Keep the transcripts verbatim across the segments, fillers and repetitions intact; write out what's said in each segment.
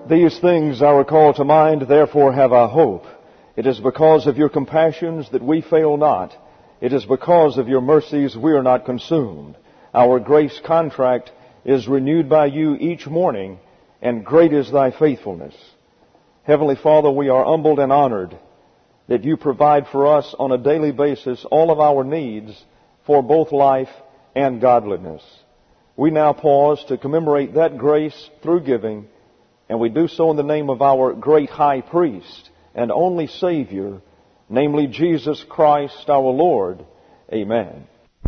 These things are called to mind, therefore have I hope. It is because of your compassions that we fail not. It is because of your mercies we are not consumed. Our grace contract is renewed by you each morning, and great is thy faithfulness. Heavenly Father, we are humbled and honored that you provide for us on a daily basis all of our needs for both life and godliness. We now pause to commemorate that grace through giving, and we do so in the name of our great high priest and only Savior, namely Jesus Christ our Lord. Amen.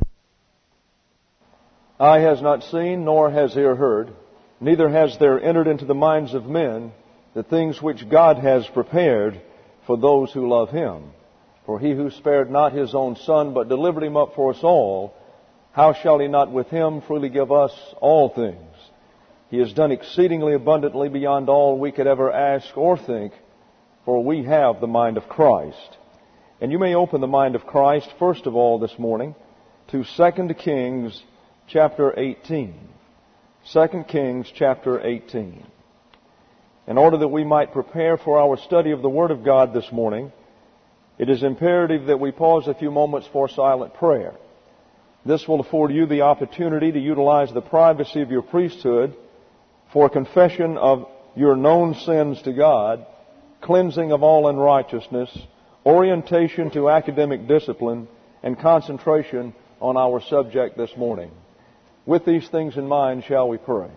Eye has not seen, nor has ear heard, neither has there entered into the minds of men the things which God has prepared for those who love Him. For He who spared not His own Son, but delivered Him up for us all, how shall He not with Him freely give us all things? He has done exceedingly abundantly beyond all we could ever ask or think, for we have the mind of Christ. And you may open the mind of Christ, first of all, this morning, to Second Kings chapter eighteen. Second Kings chapter eighteen. In order that we might prepare for our study of the Word of God this morning, it is imperative that we pause a few moments for silent prayer. This will afford you the opportunity to utilize the privacy of your priesthood for confession of your known sins to God, cleansing of all unrighteousness, orientation to academic discipline, and concentration on our subject this morning. With these things in mind, shall we pray?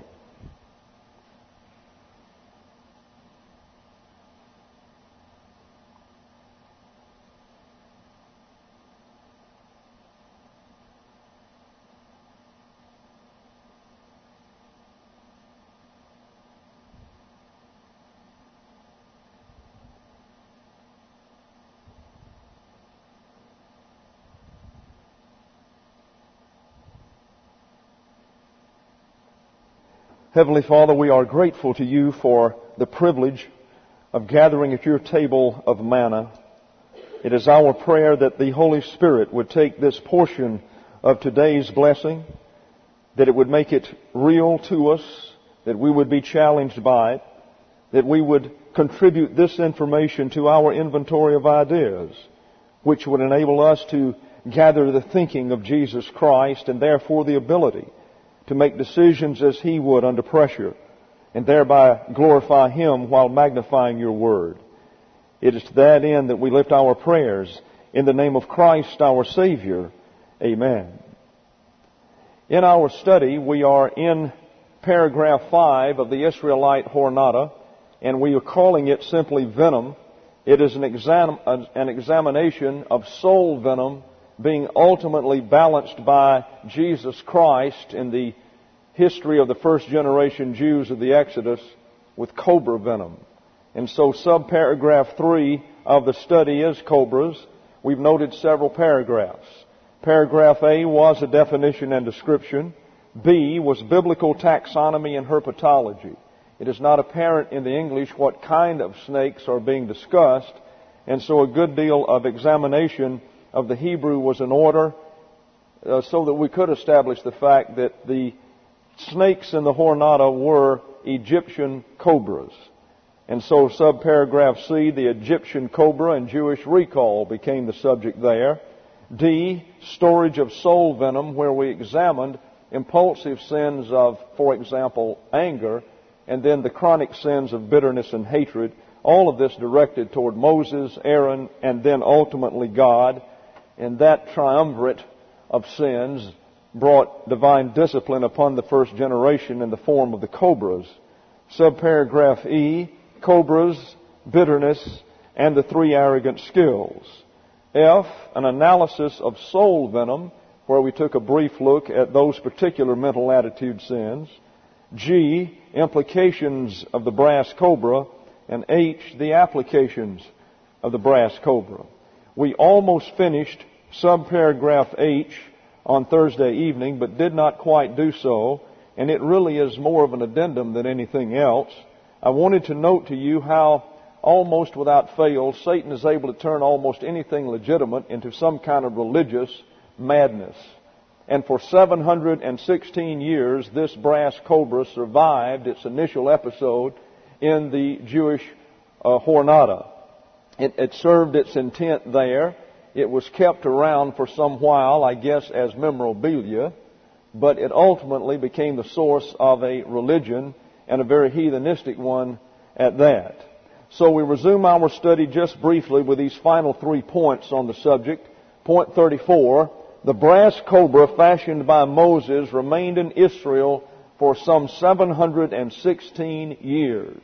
Heavenly Father, we are grateful to you for the privilege of gathering at your table of manna. It is our prayer that the Holy Spirit would take this portion of today's blessing, that it would make it real to us, that we would be challenged by it, that we would contribute this information to our inventory of ideas, which would enable us to gather the thinking of Jesus Christ and therefore the ability to make decisions as He would under pressure, and thereby glorify Him while magnifying your word. It is to that end that we lift our prayers in the name of Christ our Savior. Amen. In our study, we are in paragraph five of the Israelite Jornada, and we are calling it simply venom. It is an, exam- an examination of soul venom being ultimately balanced by Jesus Christ in the history of the first generation Jews of the Exodus with cobra venom. And so subparagraph three of the study is cobras. We've noted several paragraphs. Paragraph A was a definition and description. B was biblical taxonomy and herpetology. It is not apparent in the English what kind of snakes are being discussed, and so a good deal of examination of the Hebrew was in order, uh, so that we could establish the fact that the snakes in the Jornada were Egyptian cobras. And so subparagraph C, the Egyptian cobra and Jewish recall became the subject there. D, storage of soul venom, where we examined impulsive sins of, for example, anger, and then the chronic sins of bitterness and hatred. All of this directed toward Moses, Aaron, and then ultimately God. And that triumvirate of sins brought divine discipline upon the first generation in the form of the cobras. Subparagraph E, cobras, bitterness, and the three arrogant skills. F, an analysis of soul venom, where we took a brief look at those particular mental attitude sins. G, implications of the brass cobra. And H, the applications of the brass cobra. We almost finished subparagraph H on Thursday evening, but did not quite do so, and it really is more of an addendum than anything else. I wanted to note to you how, almost without fail, Satan is able to turn almost anything legitimate into some kind of religious madness. And for seven hundred sixteen years, this brass cobra survived its initial episode in the Jewish uh, Jornada. It, it served its intent there. It was kept around for some while, I guess, as memorabilia, but it ultimately became the source of a religion, and a very heathenistic one at that. So we resume our study just briefly with these final three points on the subject. Point thirty-four, the brass cobra fashioned by Moses remained in Israel for some seven hundred sixteen years.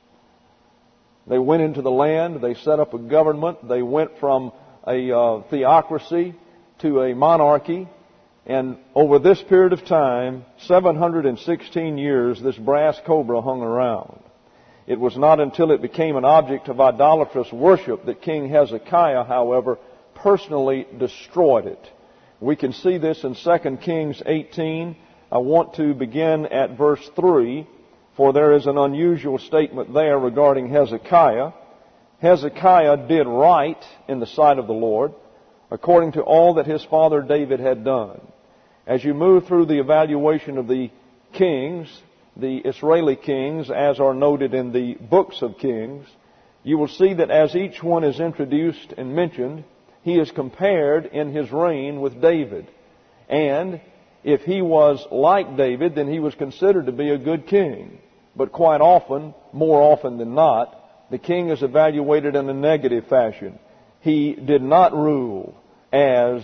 They went into the land, they set up a government, they went from a uh, theocracy to a monarchy, and over this period of time, seven hundred sixteen years, this brass cobra hung around. It was not until it became an object of idolatrous worship that King Hezekiah, however, personally destroyed it. We can see this in Second Kings eighteen. I want to begin at verse three, for there is an unusual statement there regarding Hezekiah. Hezekiah did right in the sight of the Lord, according to all that his father David had done. As you move through the evaluation of the kings, the Israeli kings, as are noted in the books of Kings, you will see that as each one is introduced and mentioned, he is compared in his reign with David. And if he was like David, then he was considered to be a good king. But quite often, more often than not, the king is evaluated in a negative fashion. He did not rule as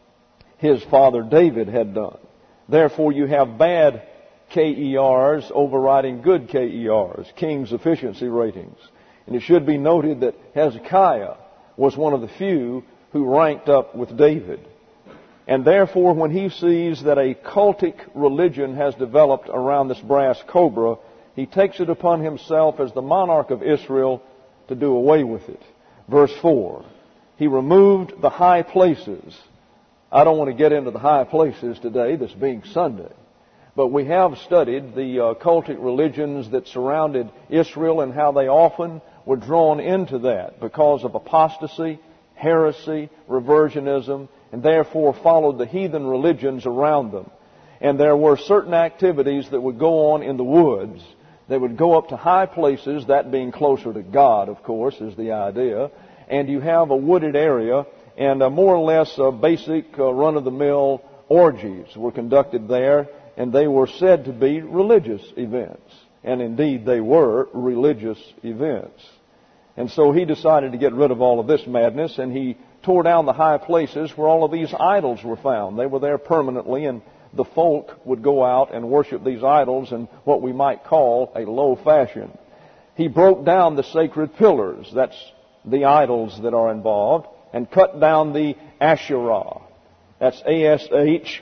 his father David had done. Therefore, you have bad K E Rs overriding good K E Rs, King's efficiency ratings. And it should be noted that Hezekiah was one of the few who ranked up with David. And therefore, when he sees that a cultic religion has developed around this brass cobra, he takes it upon himself as the monarch of Israel to do away with it. Verse four, he removed the high places. I don't want to get into the high places today, this being Sunday. But we have studied the uh, cultic religions that surrounded Israel and how they often were drawn into that because of apostasy, heresy, reversionism, and therefore followed the heathen religions around them. And there were certain activities that would go on in the woods. They would go up to high places, that being closer to God, of course, is the idea. And you have a wooded area, and uh, more or less uh, basic uh, run-of-the-mill orgies were conducted there, and they were said to be religious events. And indeed, they were religious events. And so he decided to get rid of all of this madness, and he tore down the high places where all of these idols were found. They were there permanently, and the folk would go out and worship these idols in what we might call a low fashion. He broke down the sacred pillars, that's the idols that are involved, and cut down the Asherah. That's A S H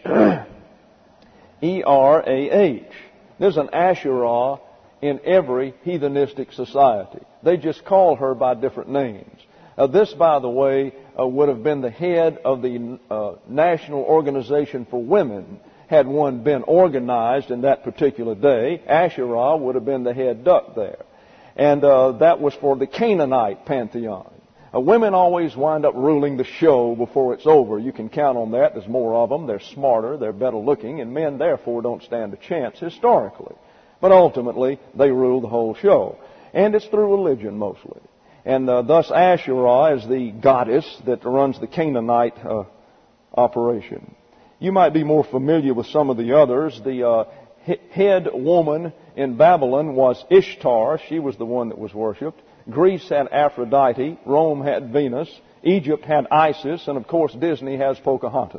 E R A H. There's an Asherah in every heathenistic society. They just call her by different names. Uh, this, by the way, uh, would have been the head of the uh, National Organization for Women had one been organized in that particular day. Asherah would have been the head duck there. And uh, that was for the Canaanite pantheon. Uh, women always wind up ruling the show before it's over. You can count on that. There's more of them. They're smarter. They're better looking. And men, therefore, don't stand a chance historically. But ultimately, they rule the whole show. And it's through religion mostly. And uh, thus Asherah is the goddess that runs the Canaanite uh, operation. You might be more familiar with some of the others. The uh, he- head woman in Babylon was Ishtar. She was the one that was worshipped. Greece had Aphrodite. Rome had Venus. Egypt had Isis. And of course Disney has Pocahontas.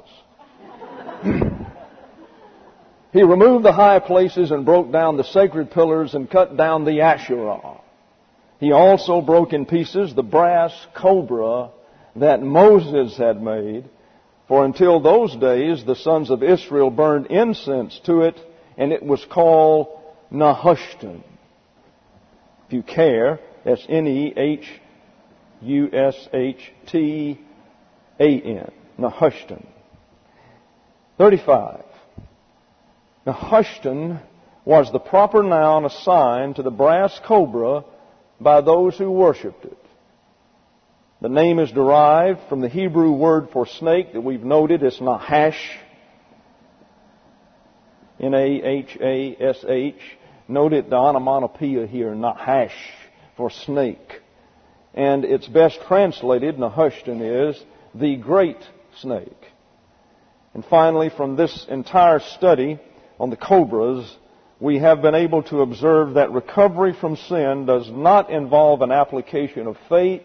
He removed the high places and broke down the sacred pillars and cut down the Asherah. He also broke in pieces the brass cobra that Moses had made. For until those days, the sons of Israel burned incense to it, and it was called Nehushtan. If you care, that's N E H U S H T A N. Nehushtan. thirty-five. Nehushtan was the proper noun assigned to the brass cobra by those who worshipped it. The name is derived from the Hebrew word for snake that we've noted. It's Nahash, N A H A S H. Note it, the onomatopoeia here, nahash, for snake. And it's best translated, Nehushtan is, the great snake. And finally, from this entire study on the cobras, we have been able to observe that recovery from sin does not involve an application of faith,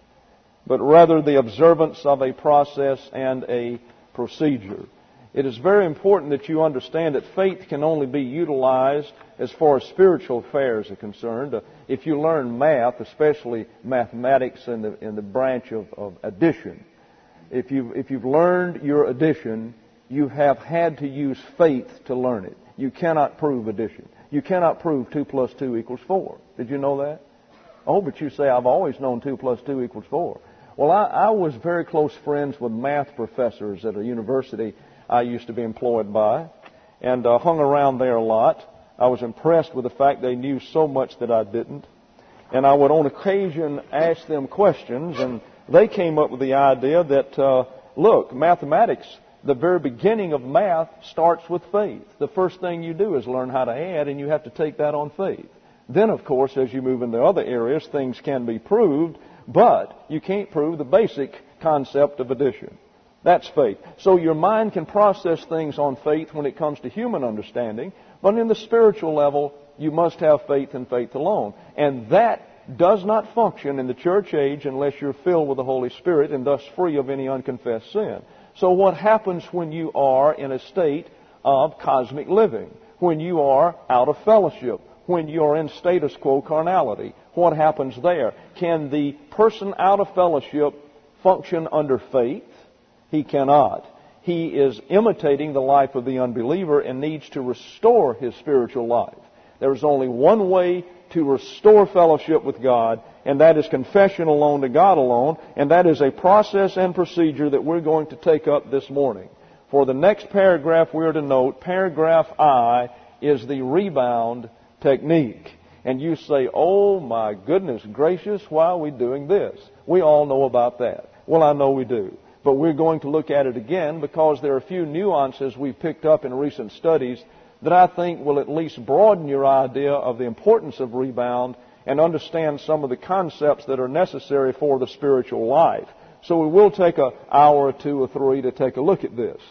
but rather the observance of a process and a procedure. It is very important that you understand that faith can only be utilized as far as spiritual affairs are concerned. Uh, if you learn math, especially mathematics in the in the branch of, of addition, if you if you've learned your addition, you have had to use faith to learn it. You cannot prove addition. You cannot prove two plus two equals four. Did you know that? Oh, but you say, I've always known two plus two equals four. Well, I, I was very close friends with math professors at a university I used to be employed by, and uh, hung around there a lot. I was impressed with the fact they knew so much that I didn't. And I would on occasion ask them questions, and they came up with the idea that, uh, look, mathematics, the very beginning of math starts with faith. The first thing you do is learn how to add, and you have to take that on faith. Then, of course, as you move into other areas, things can be proved, but you can't prove the basic concept of addition. That's faith. So your mind can process things on faith when it comes to human understanding, but in the spiritual level, you must have faith and faith alone. And that does not function in the church age unless you're filled with the Holy Spirit and thus free of any unconfessed sin. So what happens when you are in a state of cosmic living? When you are out of fellowship? When you're in status quo carnality? What happens there? Can the person out of fellowship function under faith? He cannot. He is imitating the life of the unbeliever and needs to restore his spiritual life. There is only one way to restore fellowship with God, and that is confession alone to God alone, and that is a process and procedure that we're going to take up this morning. For the next paragraph we're to note, paragraph I, is the rebound technique. And you say, oh my goodness gracious, why are we doing this? We all know about that. Well, I know we do. But we're going to look at it again because there are a few nuances we've picked up in recent studies that I think will at least broaden your idea of the importance of rebound and understand some of the concepts that are necessary for the spiritual life. So we will take an hour or two or three to take a look at this.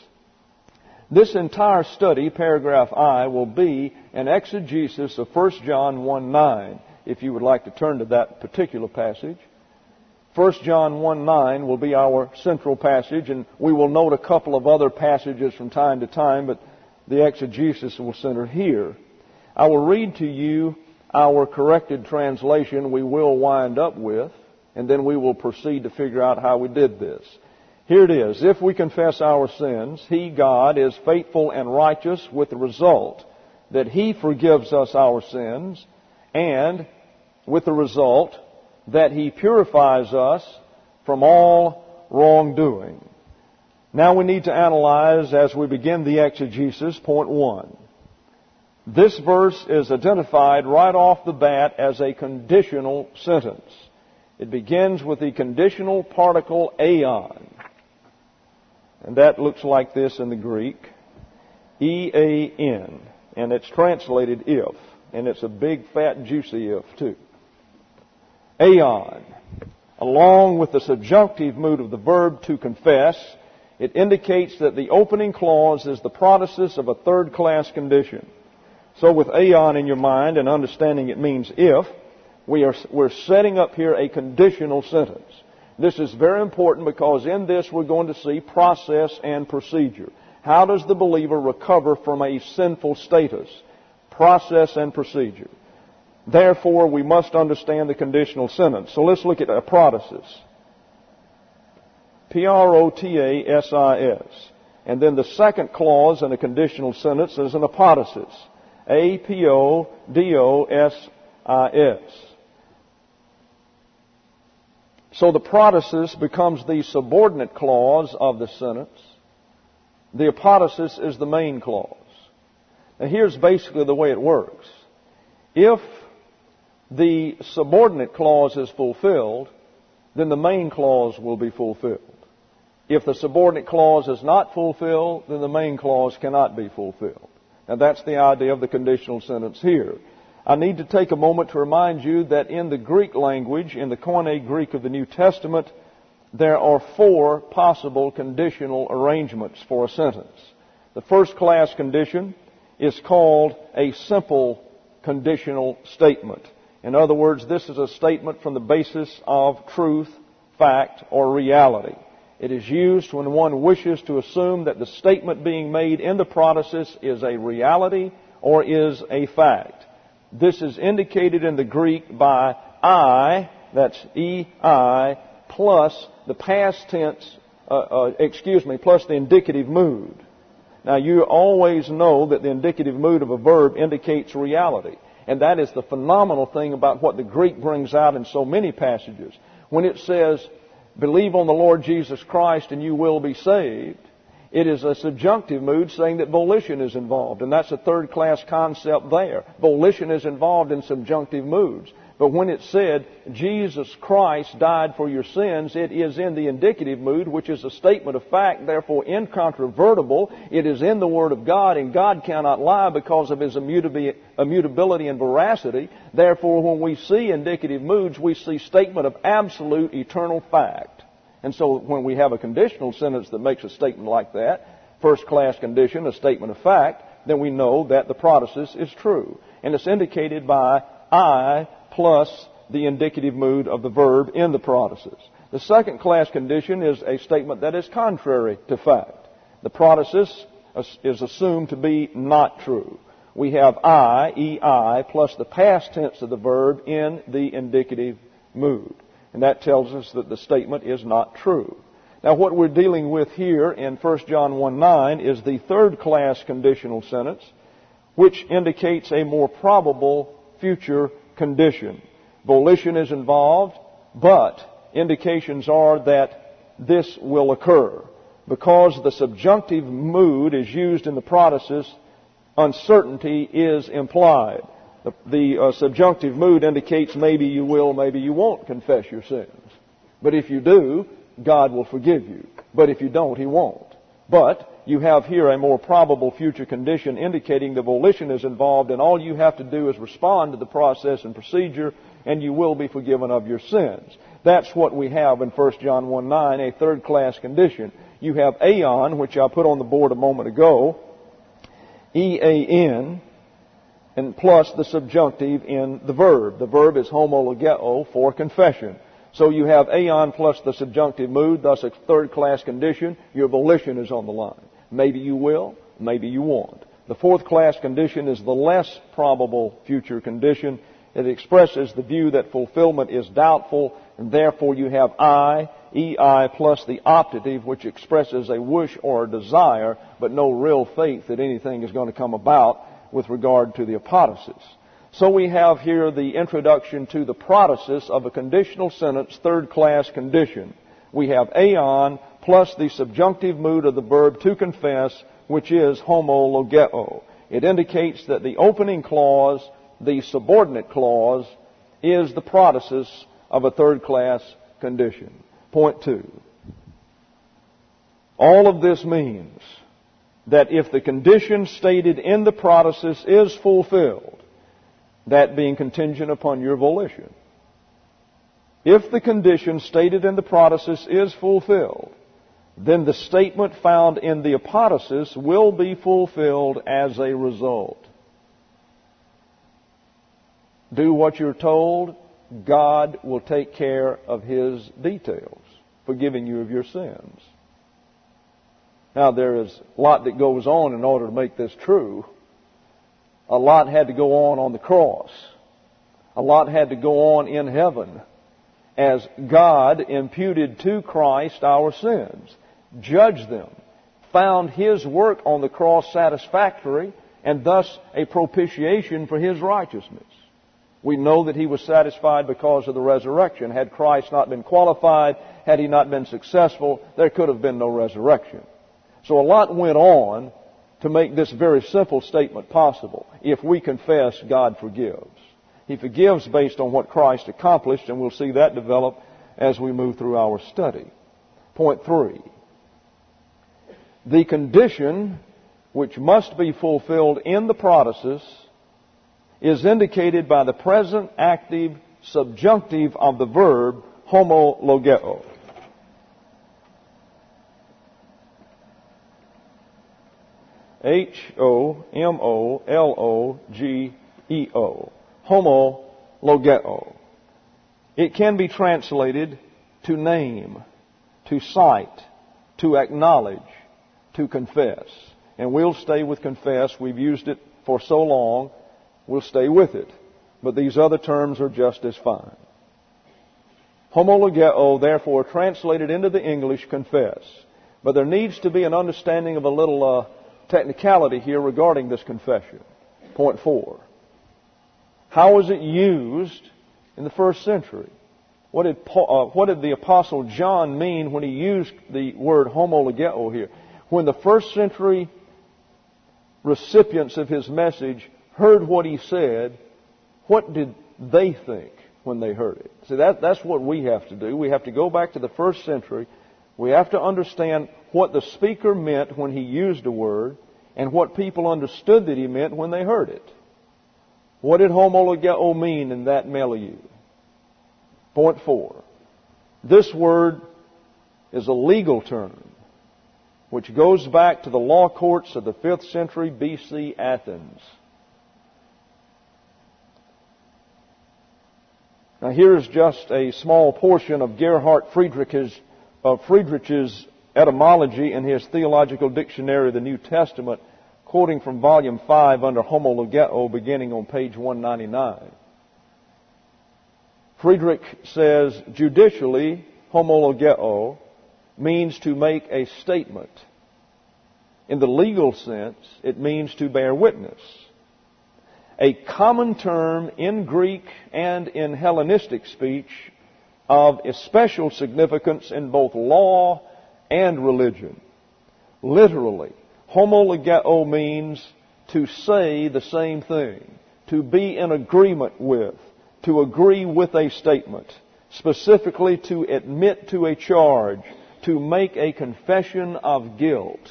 This entire study, paragraph I, will be an exegesis of First John one nine, if you would like to turn to that particular passage. First John one nine will be our central passage, and we will note a couple of other passages from time to time, but the exegesis will center here. I will read to you our corrected translation we will wind up with, and then we will proceed to figure out how we did this. Here it is. If we confess our sins, He, God, is faithful and righteous, with the result that He forgives us our sins, and with the result that He purifies us from all wrongdoing. Now we need to analyze, as we begin the exegesis, point one. This verse is identified right off the bat as a conditional sentence. It begins with the conditional particle aeon. And that looks like this in the Greek. E A N. And it's translated if. And it's a big, fat, juicy if, too. Aeon. Along with the subjunctive mood of the verb to confess, it indicates that the opening clause is the protasis of a third-class condition. So with aeon in your mind and understanding it means if, we are, we're setting up here a conditional sentence. This is very important because in this we're going to see process and procedure. How does the believer recover from a sinful status? Process and procedure. Therefore, we must understand the conditional sentence. So let's look at a protasis. P R O T A S I S. And then the second clause in a conditional sentence is an apodosis. A P O D O S I S. So the protasis becomes the subordinate clause of the sentence. The apodosis is the main clause. Now here's basically the way it works. If the subordinate clause is fulfilled, then the main clause will be fulfilled. If the subordinate clause is not fulfilled, then the main clause cannot be fulfilled. Now that's the idea of the conditional sentence here. I need to take a moment to remind you that in the Greek language, in the Koine Greek of the New Testament, there are four possible conditional arrangements for a sentence. The first class condition is called a simple conditional statement. In other words, this is a statement from the basis of truth, fact, or reality. It is used when one wishes to assume that the statement being made in the protasis is a reality or is a fact. This is indicated in the Greek by I, that's E I, plus the past tense, uh, uh, excuse me, plus the indicative mood. Now, you always know that the indicative mood of a verb indicates reality. And that is the phenomenal thing about what the Greek brings out in so many passages. When it says, believe on the Lord Jesus Christ and you will be saved, it is a subjunctive mood saying that volition is involved. And that's a third-class concept there. Volition is involved in subjunctive moods. But when it said, Jesus Christ died for your sins, it is in the indicative mood, which is a statement of fact, therefore incontrovertible. It is in the Word of God, and God cannot lie because of His immutability and veracity. Therefore, when we see indicative moods, we see statement of absolute eternal fact. And so when we have a conditional sentence that makes a statement like that, first-class condition, a statement of fact, then we know that the protasis is true. And it's indicated by I plus the indicative mood of the verb in the protasis. The second class condition is a statement that is contrary to fact. The protasis is assumed to be not true. We have I, E I, plus the past tense of the verb in the indicative mood. And that tells us that the statement is not true. Now, what we're dealing with here in First John one nine is the third class conditional sentence, which indicates a more probable future condition. Volition is involved, but indications are that this will occur. Because the subjunctive mood is used in the protasis, uncertainty is implied. The, the uh, subjunctive mood indicates maybe you will, maybe you won't confess your sins. But if you do, God will forgive you. But if you don't, He won't. But you have here a more probable future condition indicating the volition is involved, and all you have to do is respond to the process and procedure, and you will be forgiven of your sins. That's what we have in First John one nine, a third-class condition. You have aeon, which I put on the board a moment ago, E A N, and plus the subjunctive in the verb. The verb is homologeo, for confession. So you have aeon plus the subjunctive mood, thus a third-class condition. Your volition is on the line. Maybe you will, maybe you won't. The fourth-class condition is the less probable future condition. It expresses the view that fulfillment is doubtful, and therefore you have I, E I, plus the optative, which expresses a wish or a desire, but no real faith that anything is going to come about with regard to the apodosis. So we have here the introduction to the protasis of a conditional sentence, third-class condition. We have aeon plus the subjunctive mood of the verb to confess, which is homologeo. It indicates that the opening clause, the subordinate clause, is the protasis of a third-class condition. Point two. All of this means that if the condition stated in the protasis is fulfilled, that being contingent upon your volition, if the condition stated in the protasis is fulfilled, then the statement found in the apodosis will be fulfilled as a result. Do what you're told, God will take care of His details, forgiving you of your sins. Now, there is a lot that goes on in order to make this true. A lot had to go on on the cross. A lot had to go on in heaven as God imputed to Christ our sins, judged them, found His work on the cross satisfactory, and thus a propitiation for His righteousness. We know that He was satisfied because of the resurrection. Had Christ not been qualified, had He not been successful, there could have been no resurrection. So a lot went on to make this very simple statement possible. If we confess, God forgives. He forgives based on what Christ accomplished, and we'll see that develop as we move through our study. Point three. The condition which must be fulfilled in the protasis is indicated by the present active subjunctive of the verb homologeo. H O M O L O G E O. Homologeo. It can be translated to name, to cite, to acknowledge, to confess. And we'll stay with confess. We've used it for so long, we'll stay with it. But these other terms are just as fine. Homologeo, therefore, translated into the English, confess. But there needs to be an understanding of a little uh, technicality here regarding this confession. Point four. How was it used in the first century? What did, Paul, uh, what did the Apostle John mean when he used the word homologeo here? When the first century recipients of his message heard what he said, what did they think when they heard it? See, that, that's what we have to do. We have to go back to the first century. We have to understand what the speaker meant when he used a word and what people understood that he meant when they heard it. What did homologeo mean in that milieu? Point four. This word is a legal term which goes back to the law courts of the fifth century B C Athens. Now here's just a small portion of Gerhard Friedrich's, of Friedrich's etymology in his Theological Dictionary of the New Testament, quoting from volume five under homologeo, beginning on page one ninety-nine. Friedrich says, judicially, homologeo means to make a statement. In the legal sense, it means to bear witness. A common term in Greek and in Hellenistic speech of especial significance in both law and religion. Literally, homologeo means to say the same thing, to be in agreement with, to agree with a statement, specifically to admit to a charge, to make a confession of guilt.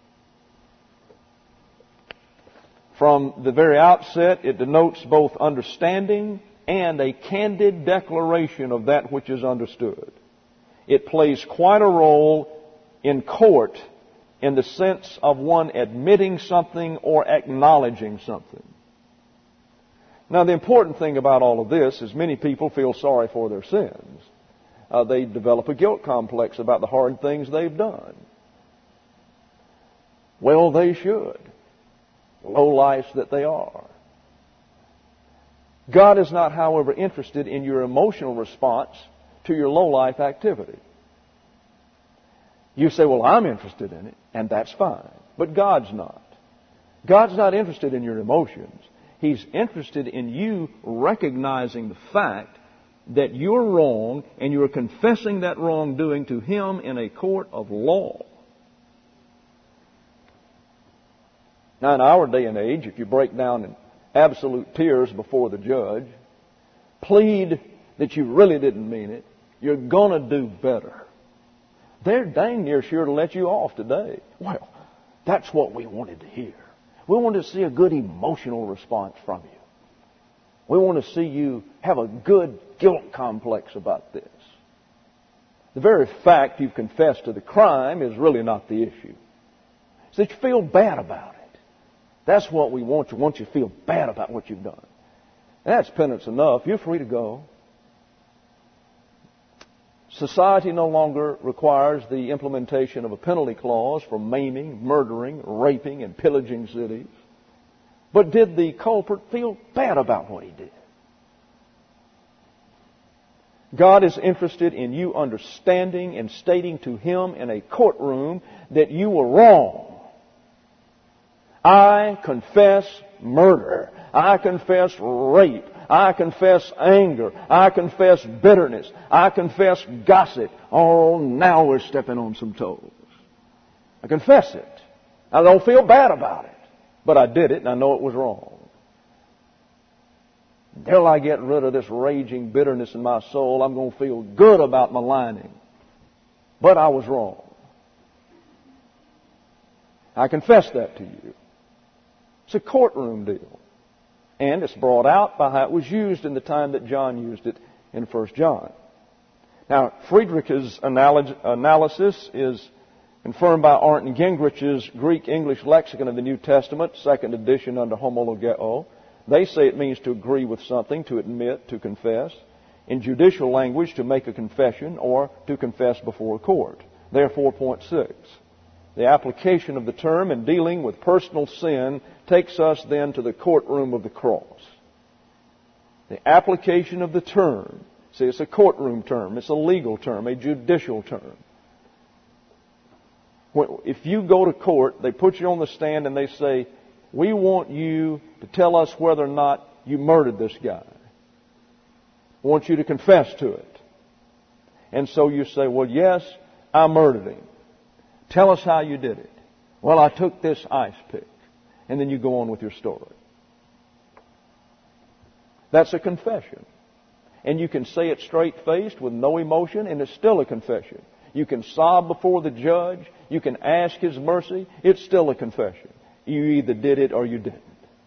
From the very outset, it denotes both understanding and a candid declaration of that which is understood. It plays quite a role in court in the sense of one admitting something or acknowledging something. Now, the important thing about all of this is many people feel sorry for their sins. Uh, they develop a guilt complex about the hard things they've done. Well, they should. Lowlifes that they are. God is not, however, interested in your emotional response to your lowlife activity. You say, well, I'm interested in it, and that's fine. But God's not. God's not interested in your emotions. He's interested in you recognizing the fact that you're wrong and you're confessing that wrongdoing to Him in a court of law. Now, in our day and age, if you break down in absolute tears before the judge, plead that you really didn't mean it, you're going to do better. They're dang near sure to let you off today. Well, that's what we wanted to hear. We wanted to see a good emotional response from you. We want to see you have a good guilt complex about this. The very fact you've confessed to the crime is really not the issue. It's that you feel bad about it. That's what we want. We want you to feel bad about what you've done. That's penance enough. You're free to go. Society no longer requires the implementation of a penalty clause for maiming, murdering, raping, and pillaging cities. But did the culprit feel bad about what he did? God is interested in you understanding and stating to Him in a courtroom that you were wrong. I confess murder. I confess rape. I confess anger. I confess bitterness. I confess gossip. Oh, now we're stepping on some toes. I confess it. I don't feel bad about it. But I did it and I know it was wrong. Until I get rid of this raging bitterness in my soul, I'm going to feel good about maligning. But I was wrong. I confess that to you. It's a courtroom deal. And it's brought out by how it was used in the time that John used it in First John. Now, Friedrich's analysis is confirmed by Arndt Gingrich's Greek-English Lexicon of the New Testament, second edition under homologeo. They say it means to agree with something, to admit, to confess. In judicial language, to make a confession or to confess before a court. Therefore, point six. The application of the term in dealing with personal sin takes us then to the courtroom of the cross. The application of the term, see, it's a courtroom term, it's a legal term, a judicial term. If you go to court, they put you on the stand and they say, we want you to tell us whether or not you murdered this guy. We want you to confess to it. And so you say, well, yes, I murdered him. Tell us how you did it. Well, I took this ice pick. And then you go on with your story. That's a confession. And you can say it straight-faced with no emotion, and it's still a confession. You can sob before the judge. You can ask His mercy. It's still a confession. You either did it or you didn't.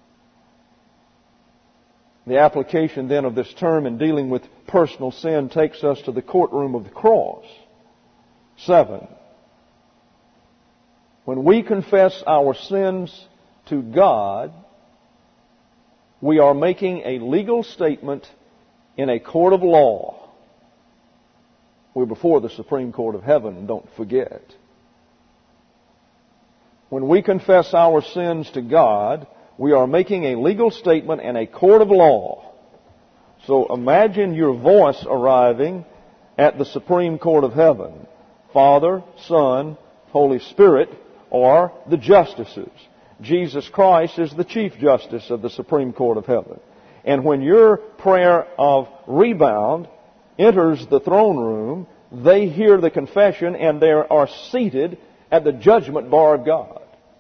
The application then of this term in dealing with personal sin takes us to the courtroom of the cross. Seven. When we confess our sins to God, we are making a legal statement in a court of law. We're before the Supreme Court of Heaven, don't forget. When we confess our sins to God, we are making a legal statement in a court of law. So imagine your voice arriving at the Supreme Court of Heaven. Father, Son, Holy Spirit, or the justices. Jesus Christ is the Chief Justice of the Supreme Court of Heaven. And when your prayer of rebound enters the throne room, they hear the confession and they are seated at the judgment bar of God.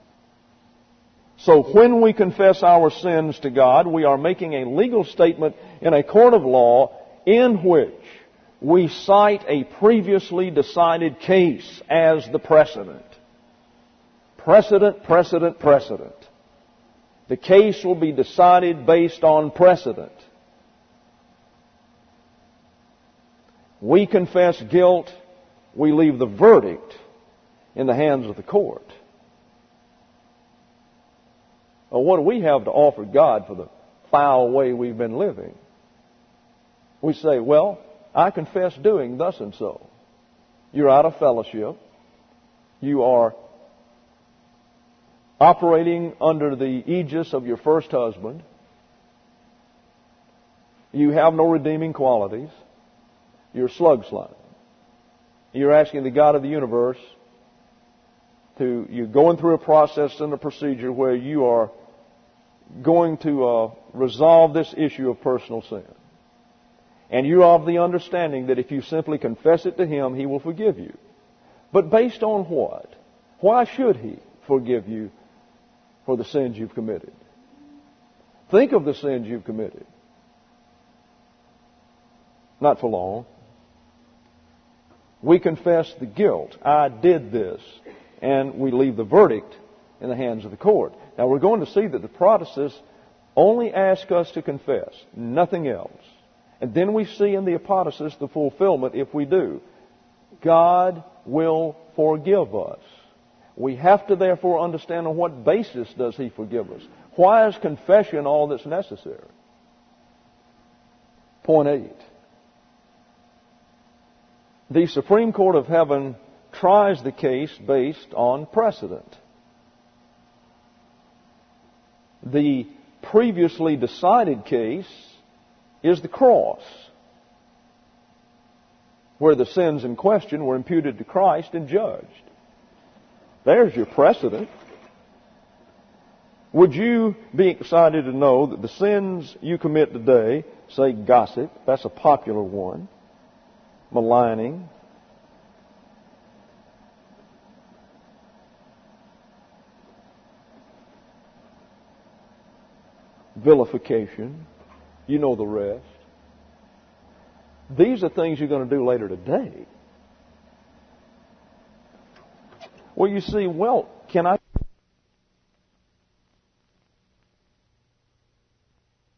So when we confess our sins to God, we are making a legal statement in a court of law in which we cite a previously decided case as the precedent. Precedent, precedent, precedent. The case will be decided based on precedent. We confess guilt, we leave the verdict in the hands of the court. Well, what do we have to offer God for the foul way we've been living? We say, well, I confess doing thus and so. You're out of fellowship. You are operating under the aegis of your first husband. You have no redeeming qualities. You're slug sliding. You're asking the God of the universe to, you're going through a process and a procedure where you are going to uh, resolve this issue of personal sin. And you're of the understanding that if you simply confess it to Him, He will forgive you. But based on what? Why should He forgive you for the sins you've committed? Think of the sins you've committed. Not for long. We confess the guilt. I did this. And we leave the verdict in the hands of the court. Now we're going to see that the Protestants only ask us to confess, nothing else. And then we see in the Apodices the fulfillment if we do. God will forgive us. We have to therefore understand on what basis does He forgive us. Why is confession all that's necessary? Point eight. The Supreme Court of Heaven tries the case based on precedent. The previously decided case is the cross, where the sins in question were imputed to Christ and judged. There's your precedent. Would you be excited to know that the sins you commit today, say gossip, that's a popular one, maligning, vilification, you know the rest. These are things you're going to do later today. Well, you see, well, can I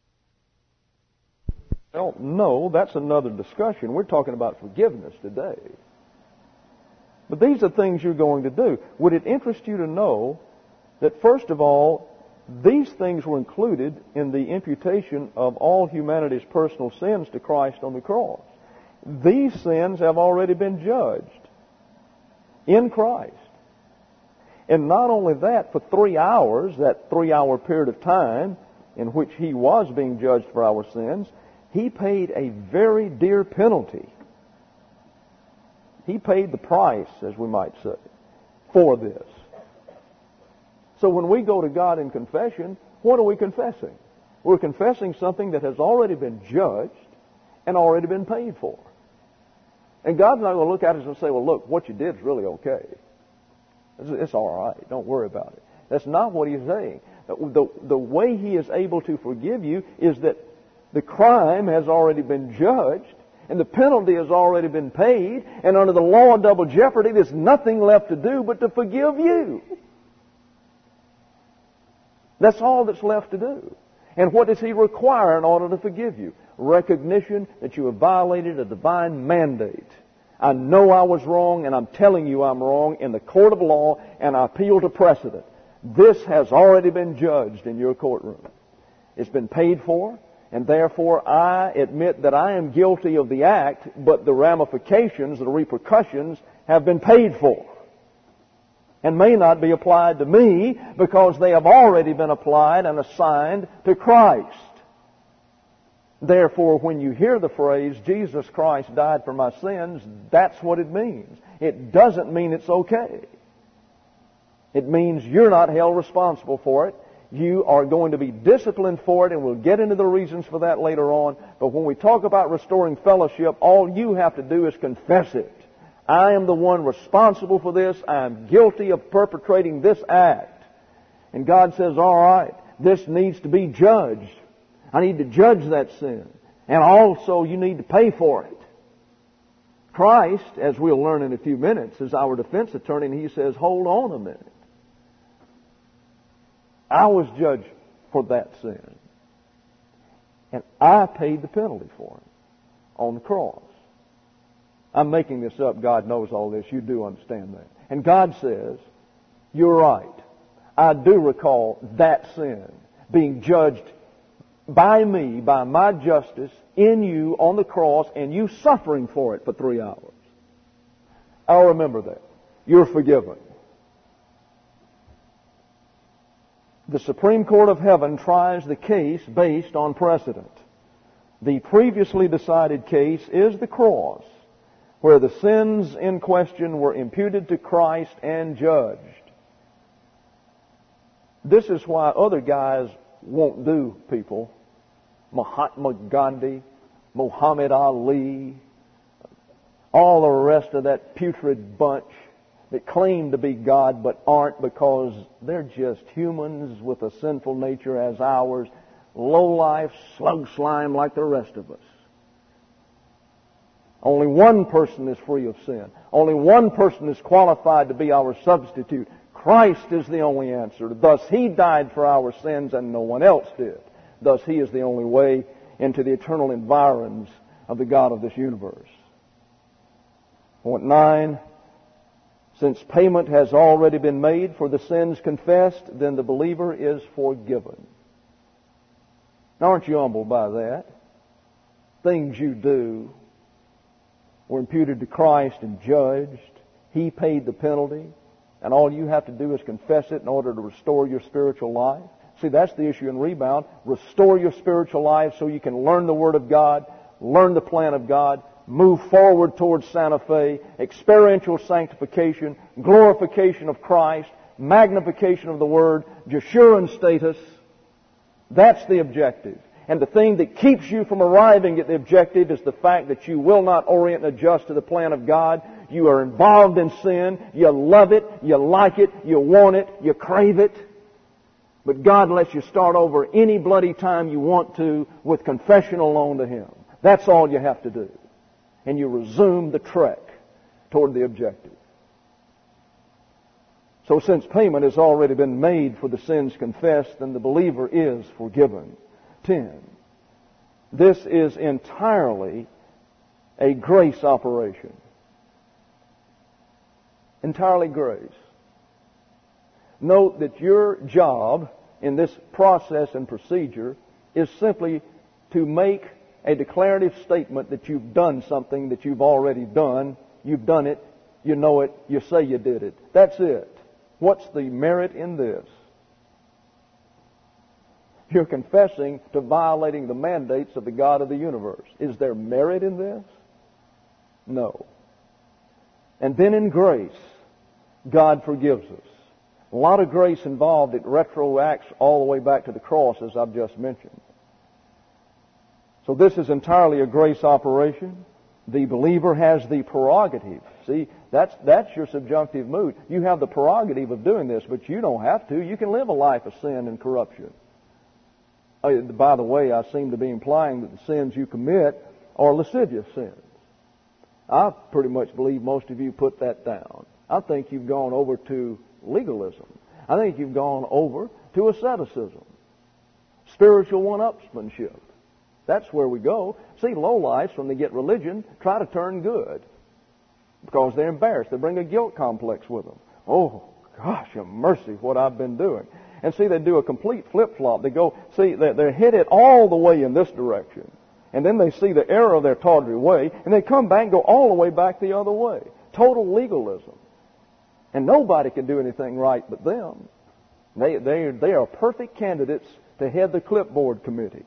Well, no, that's another discussion. We're talking about forgiveness today. But these are things you're going to do. Would it interest you to know that, first of all, these things were included in the imputation of all humanity's personal sins to Christ on the cross? These sins have already been judged in Christ. And not only that, for three hours, that three-hour period of time in which He was being judged for our sins, He paid a very dear penalty. He paid the price, as we might say, for this. So when we go to God in confession, what are we confessing? We're confessing something that has already been judged and already been paid for. And God's not going to look at us and say, well, look, what you did is really okay. It's, it's all right. Don't worry about it. That's not what He's saying. The, the way He is able to forgive you is that the crime has already been judged, and the penalty has already been paid, and under the law of double jeopardy, there's nothing left to do but to forgive you. That's all that's left to do. And what does He require in order to forgive you? Recognition that you have violated a divine mandate. I know I was wrong, and I'm telling you I'm wrong in the court of law, and I appeal to precedent. This has already been judged in your courtroom. It's been paid for. And therefore, I admit that I am guilty of the act, but the ramifications, the repercussions, have been paid for and may not be applied to me because they have already been applied and assigned to Christ. Therefore, when you hear the phrase, Jesus Christ died for my sins, that's what it means. It doesn't mean it's okay. It means you're not held responsible for it. You are going to be disciplined for it, and we'll get into the reasons for that later on. But when we talk about restoring fellowship, all you have to do is confess it. I am the one responsible for this. I am guilty of perpetrating this act. And God says, all right, this needs to be judged. I need to judge that sin. And also, you need to pay for it. Christ, as we'll learn in a few minutes, is our defense attorney, and He says, hold on a minute. I was judged for that sin. And I paid the penalty for it on the cross. I'm making this up. God knows all this. You do understand that. And God says, you're right. I do recall that sin being judged by me, by my justice, in you on the cross, and you suffering for it for three hours. I'll remember that. You're forgiven. The Supreme Court of Heaven tries the case based on precedent. The previously decided case is the cross, where the sins in question were imputed to Christ and judged. This is why other guys won't do, people. Mahatma Gandhi, Muhammad Ali, all the rest of that putrid bunch that claim to be God but aren't, because they're just humans with a sinful nature as ours, low-life, slug slime like the rest of us. Only one person is free of sin. Only one person is qualified to be our substitute. Christ is the only answer. Thus, He died for our sins and no one else did. Thus, He is the only way into the eternal environs of the God of this universe. Point nine. Since payment has already been made for the sins confessed, then the believer is forgiven. Now, aren't you humbled by that? Things you do were imputed to Christ and judged. He paid the penalty, and all you have to do is confess it in order to restore your spiritual life. See, that's the issue in Rebound. Restore your spiritual life so you can learn the Word of God, learn the plan of God, move forward towards Santa Fe, experiential sanctification, glorification of Christ, magnification of the Word, Jeshurun status. That's the objective. And the thing that keeps you from arriving at the objective is the fact that you will not orient and adjust to the plan of God. You are involved in sin. You love it. You like it. You want it. You crave it. But God lets you start over any bloody time you want to with confession alone to Him. That's all you have to do. And you resume the trek toward the objective. So since payment has already been made for the sins confessed, then the believer is forgiven. Ten. This is entirely a grace operation. Entirely grace. Note that your job in this process and procedure is simply to make a declarative statement that you've done something that you've already done. You've done it. You know it. You say you did it. That's it. What's the merit in this? You're confessing to violating the mandates of the God of the universe. Is there merit in this? No. And then in grace, God forgives us. A lot of grace involved. It retroacts all the way back to the cross, as I've just mentioned. So this is entirely a grace operation. The believer has the prerogative. See, that's that's your subjunctive mood. You have the prerogative of doing this, but you don't have to. You can live a life of sin and corruption. Uh, by the way, I seem to be implying that the sins you commit are lascivious sins. I pretty much believe most of you put that down. I think you've gone over to legalism. I think you've gone over to asceticism. Spiritual one-upsmanship. That's where we go. See, lowlifes, when they get religion, try to turn good because they're embarrassed. They bring a guilt complex with them. Oh, gosh, a mercy what I've been doing. And see, they do a complete flip-flop. They go, see, they're headed all the way in this direction. And then they see the error of their tawdry way, and they come back and go all the way back the other way. Total legalism. And nobody can do anything right but them. They, they, they are perfect candidates to head the clipboard committee.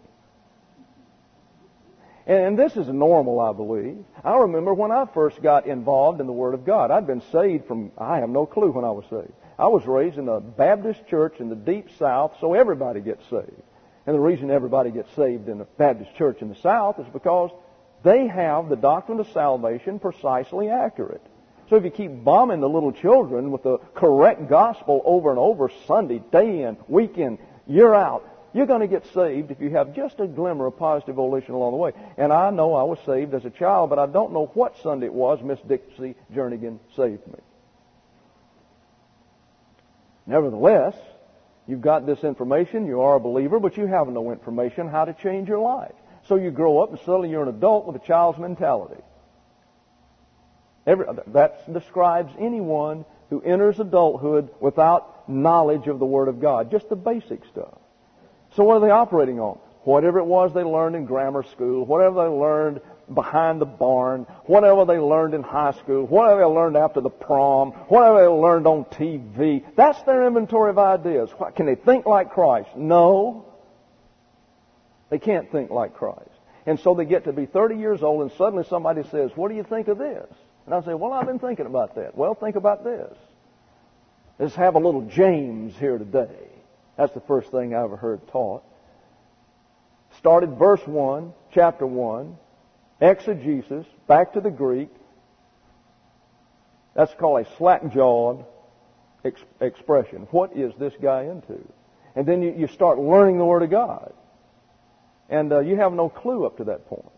And this is normal, I believe. I remember when I first got involved in the Word of God. I'd been saved from, I have no clue when I was saved. I was raised in a Baptist church in the deep South, so everybody gets saved. And the reason everybody gets saved in a Baptist church in the South is because they have the doctrine of salvation precisely accurate. So if you keep bombing the little children with the correct gospel over and over, Sunday, day in, week in, year out, you're going to get saved if you have just a glimmer of positive volition along the way. And I know I was saved as a child, but I don't know what Sunday it was Miss Dixie Jernigan saved me. Nevertheless, you've got this information, you are a believer, but you have no information how to change your life. So you grow up and suddenly you're an adult with a child's mentality. Every, that describes anyone who enters adulthood without knowledge of the Word of God, just the basic stuff. So what are they operating on? Whatever it was they learned in grammar school, whatever they learned behind the barn, whatever they learned in high school, whatever they learned after the prom, whatever they learned on T V. That's their inventory of ideas. Can they think like Christ? No. They can't think like Christ. And so they get to be thirty years old and suddenly somebody says, what do you think of this? And I say, well, I've been thinking about that. Well, think about this. Let's have a little James here today. That's the first thing I ever heard taught. Started verse one, chapter one, exegesis, back to the Greek. That's called a slack-jawed ex- expression. What is this guy into? And then you, you start learning the Word of God. And uh, you have no clue up to that point.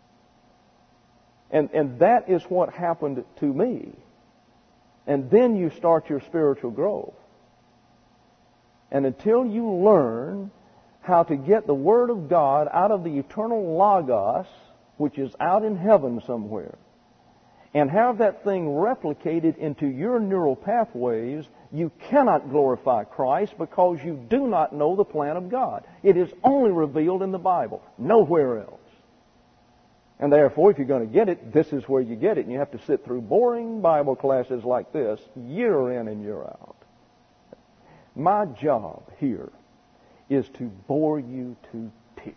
And, and that is what happened to me. And then you start your spiritual growth. And until you learn how to get the Word of God out of the eternal Logos, which is out in heaven somewhere, and have that thing replicated into your neural pathways, you cannot glorify Christ because you do not know the plan of God. It is only revealed in the Bible, nowhere else. And therefore, if you're going to get it, this is where you get it. And you have to sit through boring Bible classes like this, year in and year out. My job here is to bore you to tears.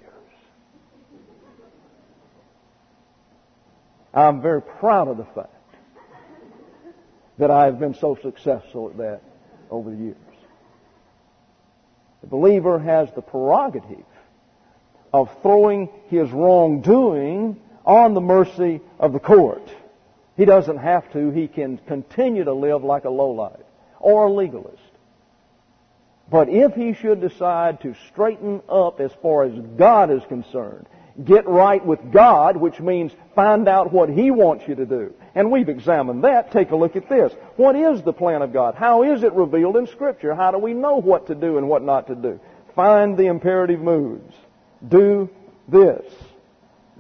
I'm very proud of the fact that I have been so successful at that over the years. The believer has the prerogative of throwing his wrongdoing on the mercy of the court. He doesn't have to. He can continue to live like a lowlife or a legalist. But if he should decide to straighten up as far as God is concerned, get right with God, which means find out what He wants you to do. And we've examined that. Take a look at this. What is the plan of God? How is it revealed in Scripture? How do we know what to do and what not to do? Find the imperative moods. Do this.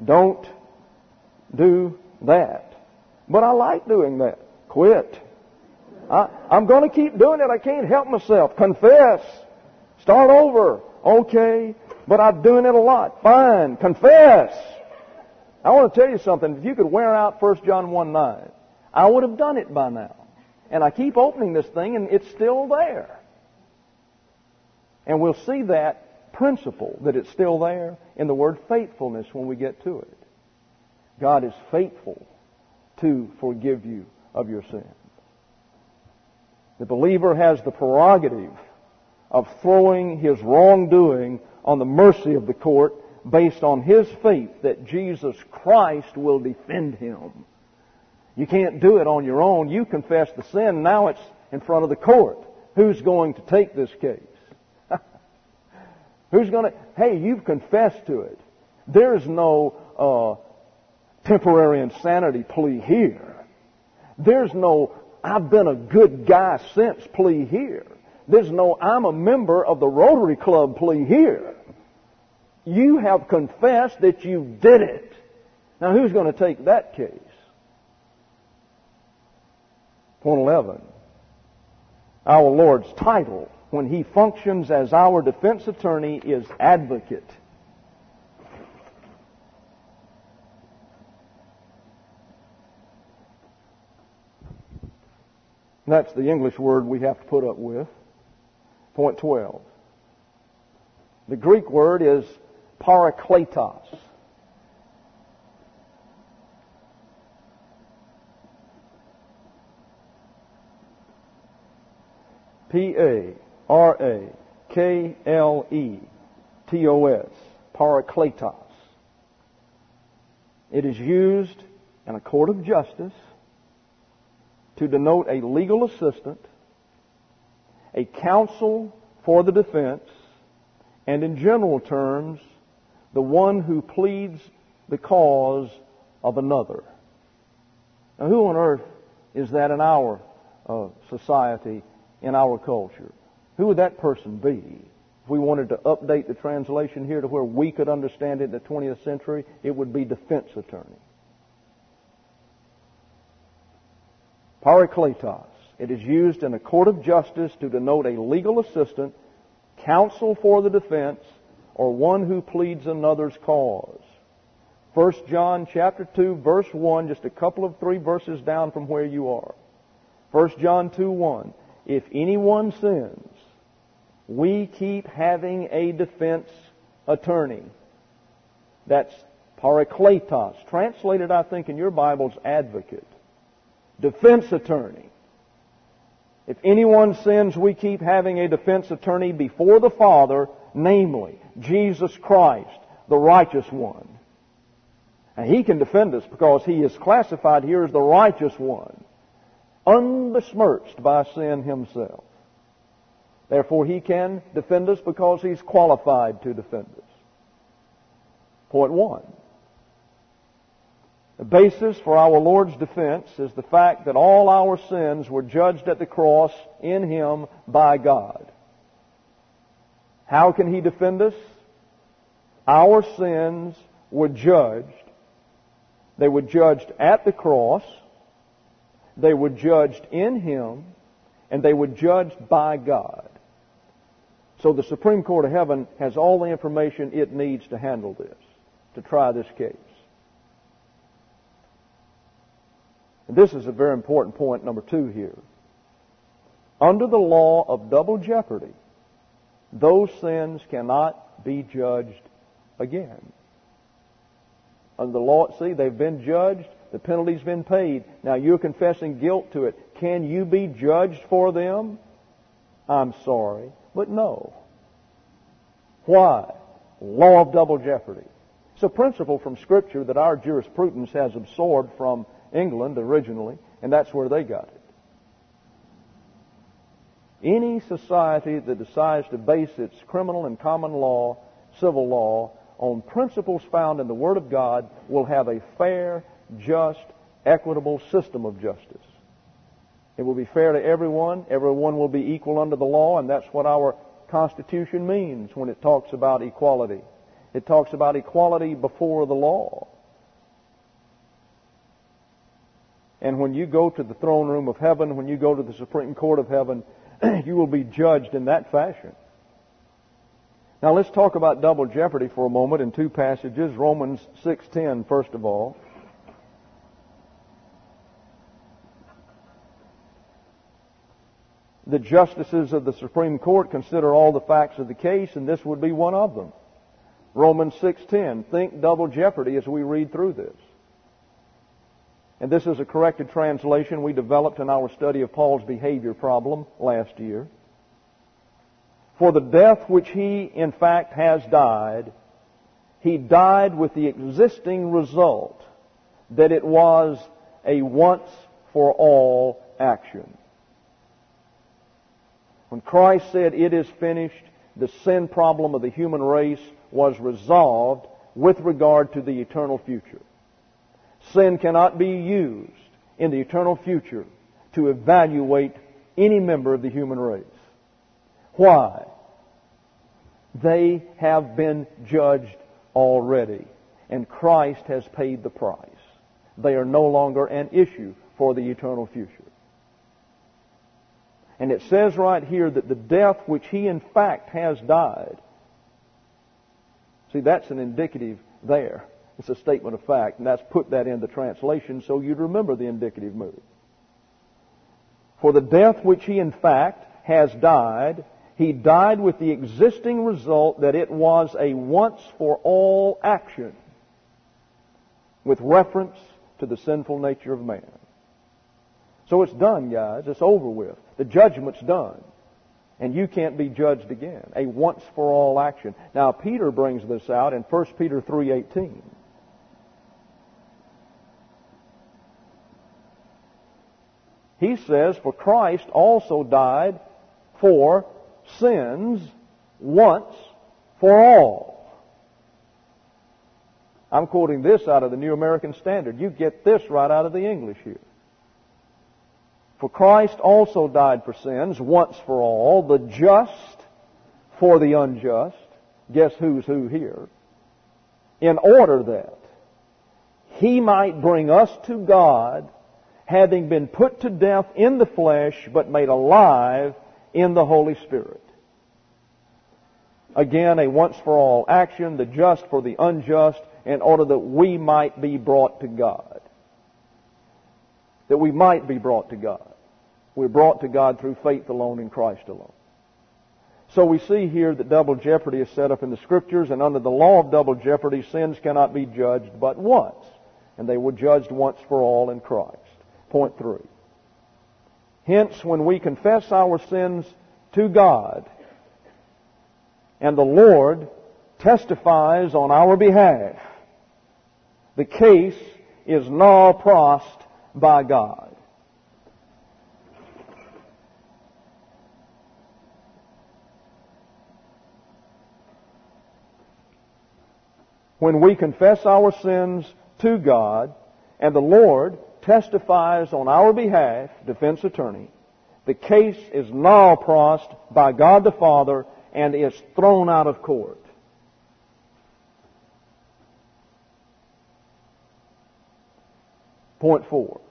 Don't do that. But I like doing that. Quit. I, I'm going to keep doing it. I can't help myself. Confess. Start over. Okay. But I'm doing it a lot. Fine. Confess. I want to tell you something. If you could wear out First John one nine, I would have done it by now. And I keep opening this thing and it's still there. And we'll see that principle, that it's still there, in the word faithfulness when we get to it. God is faithful to forgive you of your sins. The believer has the prerogative of throwing his wrongdoing on the mercy of the court based on his faith that Jesus Christ will defend him. You can't do it on your own. You confess the sin. Now it's in front of the court. Who's going to take this case? Who's going to... Hey, you've confessed to it. There's no uh, temporary insanity plea here. There's no, I've been a good guy since plea here. There's no, I'm a member of the Rotary Club plea here. You have confessed that you did it. Now who's going to take that case? Point eleven. Our Lord's title, when He functions as our defense attorney, is advocate. That's the English word we have to put up with. Point twelve. The Greek word is parakletos. P A R A K L E T O S. Parakletos. It is used in a court of justice to denote a legal assistant, a counsel for the defense, and in general terms, the one who pleads the cause of another. Now, who on earth is that in our uh, society, in our culture? Who would that person be? If we wanted to update the translation here to where we could understand it in the twentieth century, it would be defense attorney. Parakletos. It is used in a court of justice to denote a legal assistant, counsel for the defense, or one who pleads another's cause. First John chapter two, verse one, just a couple of three verses down from where you are. First John two one. If anyone sins, we keep having a defense attorney. That's parakletos. Translated, I think, in your Bible's advocate. Defense attorney. If anyone sins, we keep having a defense attorney before the Father, namely Jesus Christ, the righteous one. And He can defend us because He is classified here as the righteous one, unbesmirched by sin Himself. Therefore, He can defend us because He's qualified to defend us. Point one. The basis for our Lord's defense is the fact that all our sins were judged at the cross in Him by God. How can He defend us? Our sins were judged. They were judged at the cross. They were judged in Him. And they were judged by God. So the Supreme Court of Heaven has all the information it needs to handle this, to try this case. And this is a very important point, number two here. Under the law of double jeopardy, those sins cannot be judged again. Under the law, see, they've been judged, the penalty's been paid. Now you're confessing guilt to it. Can you be judged for them? I'm sorry, but no. Why? Law of double jeopardy. It's a principle from Scripture that our jurisprudence has absorbed from England originally, and that's where they got it. Any society that decides to base its criminal and common law, civil law, on principles found in the Word of God will have a fair, just, equitable system of justice. It will be fair to everyone. Everyone will be equal under the law, and that's what our Constitution means when it talks about equality. It talks about equality before the law. And when you go to the throne room of heaven, when you go to the Supreme Court of heaven, you will be judged in that fashion. Now let's talk about double jeopardy for a moment in two passages. Romans six ten, first of all. The justices of the Supreme Court consider all the facts of the case, and this would be one of them. Romans six ten. Think double jeopardy as we read through this. And this is a corrected translation we developed in our study of Paul's behavior problem last year. For the death which he, in fact, has died, he died with the existing result that it was a once-for-all action. When Christ said, "It is finished," the sin problem of the human race was resolved with regard to the eternal future. Sin cannot be used in the eternal future to evaluate any member of the human race. Why? They have been judged already, and Christ has paid the price. They are no longer an issue for the eternal future. And it says right here that the death which he in fact has died. See, that's an indicative there. It's a statement of fact, and that's put that in the translation so you'd remember the indicative mood. For the death which he in fact has died, he died with the existing result that it was a once-for-all action with reference to the sinful nature of man. So it's done, guys. It's over with. The judgment's done. And you can't be judged again. A once-for-all action. Now, Peter brings this out in First Peter three eighteen. He says, "For Christ also died for sins once for all." I'm quoting this out of the New American Standard. You get this right out of the English here. For Christ also died for sins once for all, the just for the unjust. Guess who's who here? In order that he might bring us to God, having been put to death in the flesh, but made alive in the Holy Spirit. Again, a once-for-all action, the just for the unjust, in order that we might be brought to God. That we might be brought to God. We're brought to God through faith alone in Christ alone. So we see here that double jeopardy is set up in the Scriptures, and under the law of double jeopardy, sins cannot be judged but once. And they were judged once for all in Christ. Point three. Hence, when we confess our sins to God, and the Lord testifies on our behalf, the case is null prost by God. When we confess our sins to God, and the Lord testifies on our behalf, defense attorney, the case is null prost by God the Father and is thrown out of court. Point four.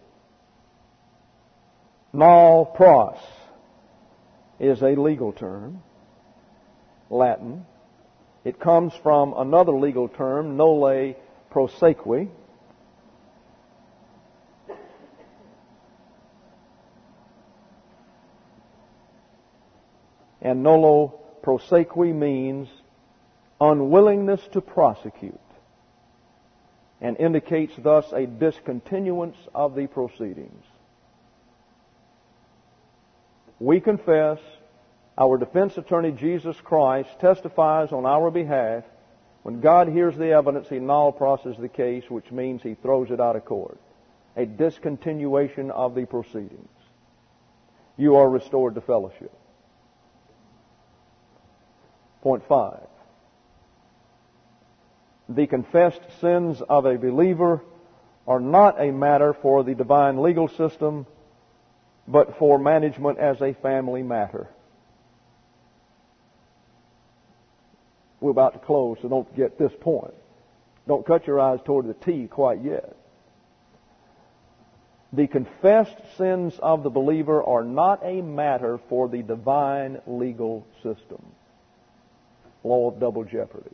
Null pros is a legal term, Latin. It comes from another legal term, nolle prosequi. And nolo prosequi means unwillingness to prosecute, and indicates thus a discontinuance of the proceedings. We confess, our defense attorney Jesus Christ testifies on our behalf. When God hears the evidence, he null processes the case, which means he throws it out of court. A discontinuation of the proceedings. You are restored to fellowship. Point five. The confessed sins of a believer are not a matter for the divine legal system, but for management as a family matter. We're about to close, so don't get this point. Don't cut your eyes toward the T quite yet. The confessed sins of the believer are not a matter for the divine legal system. Law of double jeopardy.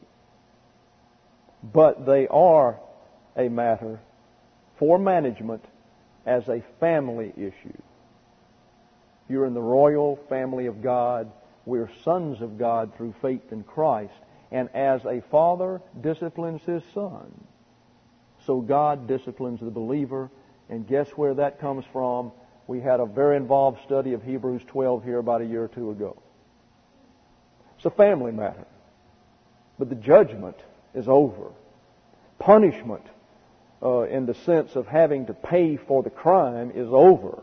But they are a matter for management as a family issue. You're in the royal family of God. We're sons of God through faith in Christ. And as a father disciplines his son, so God disciplines the believer. And guess where that comes from? We had a very involved study of Hebrews twelve here about a year or two ago. It's a family matter. But the judgment is over. Punishment, uh, in the sense of having to pay for the crime, is over.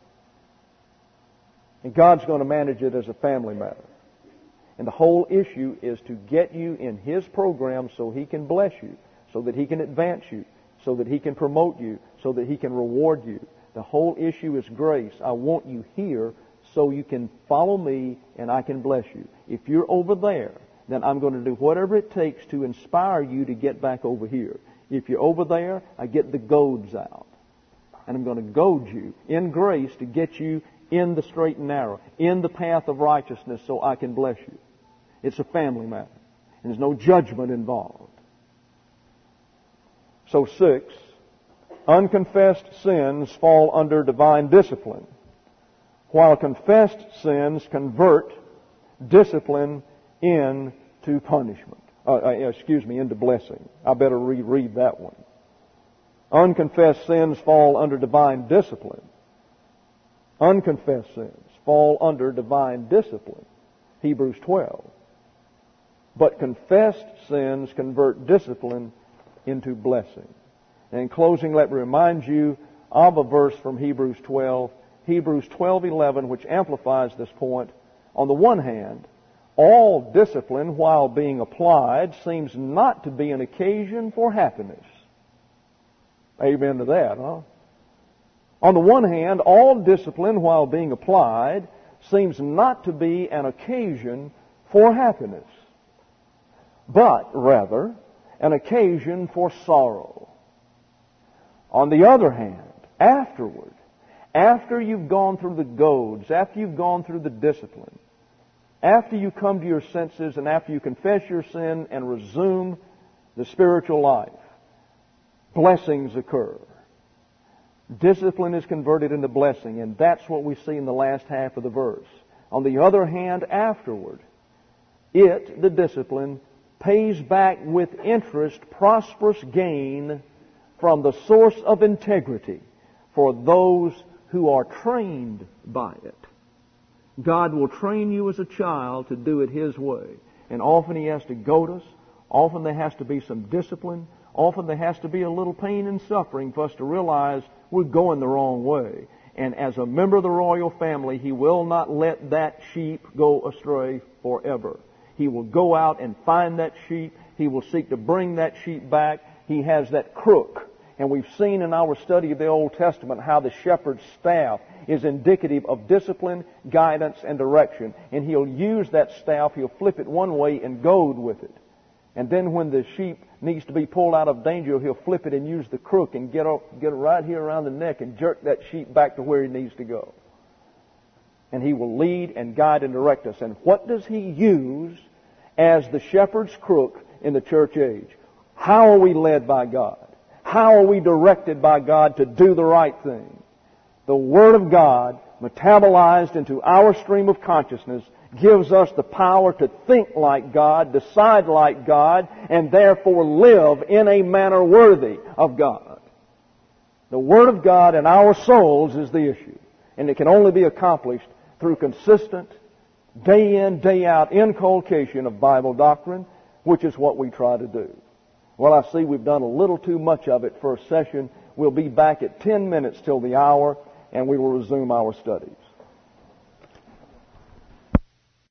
And God's going to manage it as a family matter. And the whole issue is to get you in His program so He can bless you, so that He can advance you, so that He can promote you, so that He can reward you. The whole issue is grace. I want you here so you can follow me and I can bless you. If you're over there, then I'm going to do whatever it takes to inspire you to get back over here. If you're over there, I get the goads out. And I'm going to goad you in grace to get you in the straight and narrow, in the path of righteousness so I can bless you. It's a family matter. And there's no judgment involved. So six, unconfessed sins fall under divine discipline, while confessed sins convert discipline into punishment. Uh, uh, excuse me, into blessing. I better reread that one. Unconfessed sins fall under divine discipline. Unconfessed sins fall under divine discipline. Hebrews twelve. But confessed sins convert discipline into blessing. And in closing, let me remind you of a verse from Hebrews twelve, Hebrews twelve eleven, which amplifies this point. On the one hand, all discipline, while being applied, seems not to be an occasion for happiness. Amen to that, huh? On the one hand, all discipline, while being applied, seems not to be an occasion for happiness, but rather an occasion for sorrow. On the other hand, afterward, after you've gone through the goads, after you've gone through the discipline, after you come to your senses and after you confess your sin and resume the spiritual life, blessings occur. Discipline is converted into blessing, and that's what we see in the last half of the verse. On the other hand, afterward, it, the discipline, pays back with interest prosperous gain from the source of integrity for those who are trained by it. God will train you as a child to do it His way. And often He has to goad us. Often there has to be some discipline. Often there has to be a little pain and suffering for us to realize we're going the wrong way. And as a member of the royal family, He will not let that sheep go astray forever. He will go out and find that sheep. He will seek to bring that sheep back. He has that crook. And we've seen in our study of the Old Testament how the shepherd's staff is indicative of discipline, guidance, and direction. And he'll use that staff, he'll flip it one way and goad with it. And then when the sheep needs to be pulled out of danger, he'll flip it and use the crook and get up, get it right here around the neck and jerk that sheep back to where he needs to go. And He will lead and guide and direct us. And what does He use as the shepherd's crook in the church age? How are we led by God? How are we directed by God to do the right thing? The Word of God, metabolized into our stream of consciousness, gives us the power to think like God, decide like God, and therefore live in a manner worthy of God. The Word of God in our souls is the issue. And it can only be accomplished through consistent, day in, day out inculcation of Bible doctrine, which is what we try to do. Well, I see we've done a little too much of it for a session. We'll be back at ten minutes till the hour, and we will resume our studies.